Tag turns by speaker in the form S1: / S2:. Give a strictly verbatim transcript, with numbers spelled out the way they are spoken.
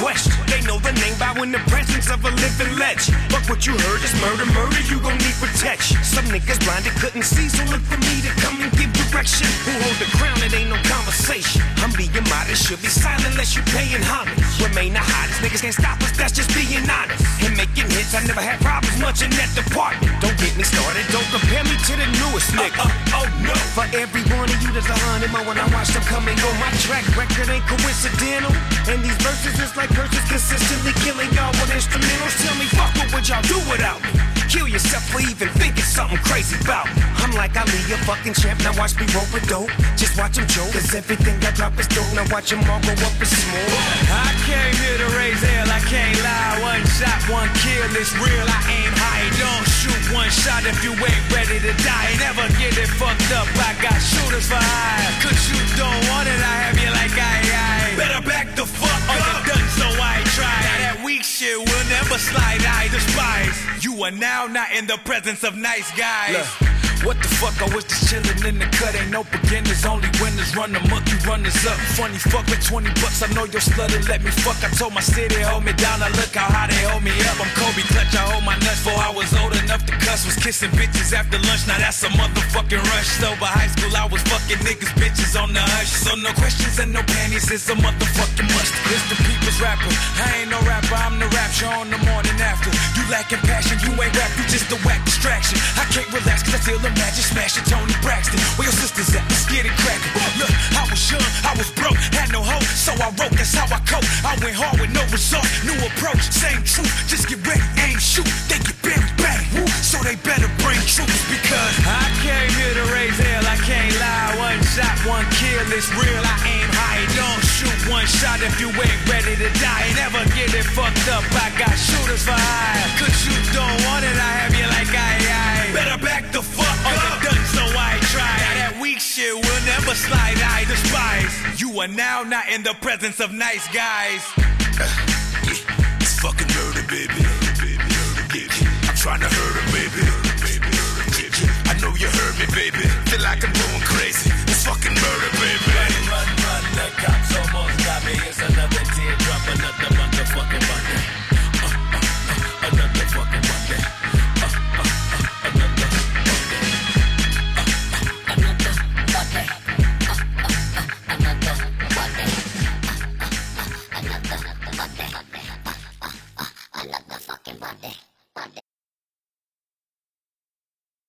S1: question. They know the name bow in the presence of a living legend. Fuck what you heard, it's murder, murder, you gon' need protection. Some niggas blinded couldn't see, so look for me to come and give direction. Who hold the crown, it ain't no conversation. I'm being modest, should be silent unless you paying homage. Remain the hottest, niggas can't stop us, that's just being honest. And making hits, I never had problems much in that department. Don't get me started, don't compare me to the newest nigga. Uh, uh, oh no, for every one of you there's a hundred more when I watch them come and go. My track record ain't coincidental, and these verses is like curses consistently killing y'all with instrumentals. Tell me, fuck, what would y'all do without me? Kill yourself for even thinking something crazy about me. I'm like Ali, a fucking champ, now watch me roll with dope. Just watch him joke, cause everything I drop is dope. Now watch him all go up in smoke.
S2: I came here to raise hell, I can't lie. One shot, one kill, it's real, I aim high. Don't shoot one shot if you ain't ready to die. Never get it fucked up, I got shooters for hire. Cause you don't want it, I have you like aye aye. Better back the fuck up, you're done so I try. Now that weak shit will never slide, I despise. You are now not in the presence of nice guys. Look. What the fuck, I was just chillin' in the cut. Ain't no beginners, only winners. Run the monkey, runners up. Funny fuck with twenty bucks, I know you're slutted, let me fuck. I told my city, hold me down, I look how high they hold me up. I'm Kobe Clutch, I hold my nuts. Before I was old enough to cuss, was kissing bitches after lunch. Now that's a motherfucking rush. So by high school, I was fucking niggas, bitches on the hush. So no questions and no panties, it's a motherfucking must. It's the people's rapper, I ain't no rapper, I'm the rap show on the morning after. You lacking passion, you ain't rap, you just a whack distraction. I can't relax cause I feel imagine smashing Tony Braxton. Where your sisters at? Let's get it crackin'. Look, I was young, I was broke, had no hope, so I wrote, that's how I cope. I went hard with no result, new approach, same truth. Just get ready, aim, shoot, they get buried, bang. Woo. So they better bring troops because I came here to raise hell, I can't lie. One shot, one kill, it's real, I aim high. Don't shoot one shot if you ain't ready to die. Never get it fucked up, I got shooters for hire. Cause you don't want it, I have you like aye aye. Better back the fuck up, done so I try. Now that weak shit will never slide, I despise. You are now not in the presence of nice guys.
S1: Uh, yeah, it's fucking murder, baby. Yeah, I'm trying to hurt her, baby. I know you heard me, baby. Feel like I'm going crazy. It's fucking murder, baby.
S2: Run, run, run, the cops almost got me. It's another teardrop, another motherfucking Monday. Uh, uh, uh, another fucking Monday. Uh, uh, uh, another Monday. Uh, uh, another Monday. Uh, uh, uh, another Monday. Uh, uh, uh, another Monday. Uh, uh, uh, another fucking Monday.